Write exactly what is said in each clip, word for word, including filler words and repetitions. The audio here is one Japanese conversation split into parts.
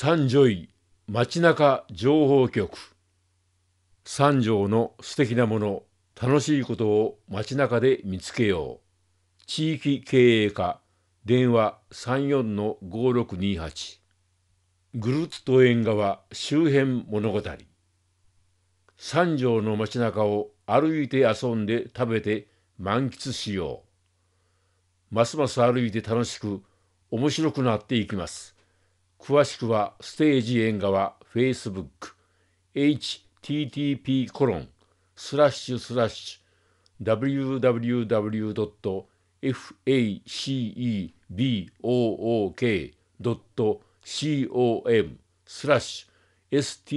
三条井街中情報局。三条の素敵なもの、楽しいことを街中で見つけよう。地域経営課、電話 さんよんのごろくにはち。ぐるっと縁側周辺物語。三条の街中を歩いて遊んで食べて満喫しよう。ますます歩いて楽しく面白くなっていきます。詳しくはステージ縁側 Facebook エイチティーティーピー コロンスラッシュスラッシュ ダブリューダブリューダブリュードットフェイシーボーケードットコム スラッシュ スタ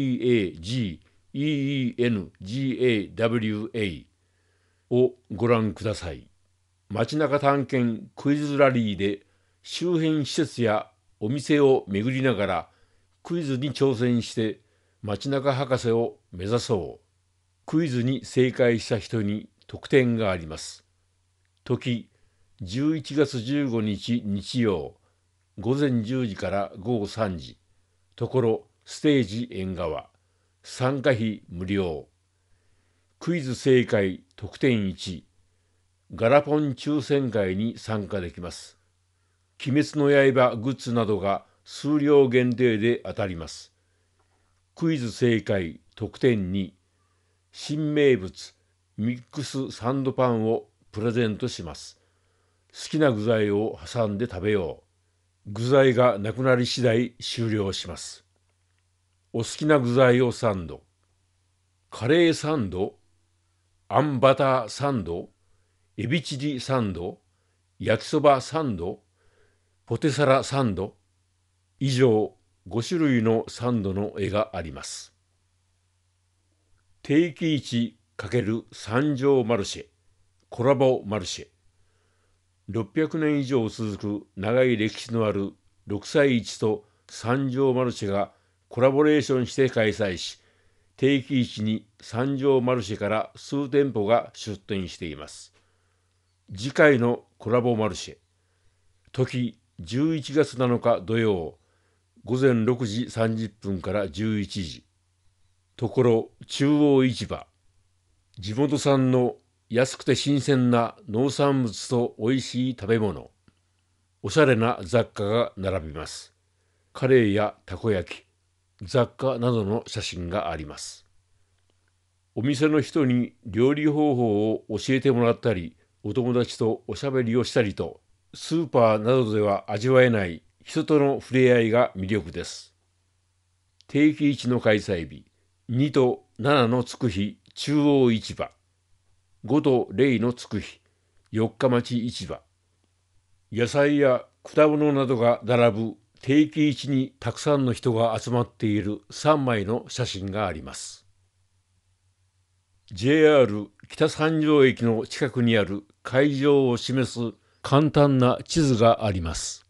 ジをご覧ください。街中探検クイズラリーで周辺施設やお店を巡りながらクイズに挑戦して街中博士を目指そう。クイズに正解した人に特典があります。時じゅういちがつじゅうごにち日曜ごぜんじゅうじからごごさんじ。ところステージ縁側。参加費無料。クイズ正解特典いち。ガラポン抽選会に参加できます。鬼滅の刃グッズなどが数量限定で当たります。クイズ正解特典に、新名物ミックスサンドパンをプレゼントします。好きな具材を挟んで食べよう。具材がなくなり次第終了します。お好きな具材をサンド。カレーサンド、あんバターサンド、エビチリサンド、焼きそばサンド、ポテサラサンド。以上ごしゅるいのサンドの絵があります。定期市×三条マルシェ、コラボマルシェ。ろっぴゃくねん以上続く長い歴史のある六歳市と三条マルシェがコラボレーションして開催し、定期市に三条マルシェから数店舗が出店しています。次回のコラボマルシェ、時じゅういちがつなのか土曜、ごぜんろくじさんじゅっぷんからじゅういちじ。ところ中央市場。地元産の安くて新鮮な農産物とおいしい食べ物、おしゃれな雑貨が並びます。カレーやたこ焼き、雑貨などの写真があります。お店の人に料理方法を教えてもらったり、お友達とおしゃべりをしたりと、スーパーなどでは味わえない人との触れ合いが魅力です。定期市の開催日、にとななのつく日中央市場、ごとれいのつく日四日町市場。野菜や果物などが並ぶ定期市にたくさんの人が集まっているさんまいの写真があります。ジェイアール 北三条駅の近くにある会場を示す簡単な地図があります。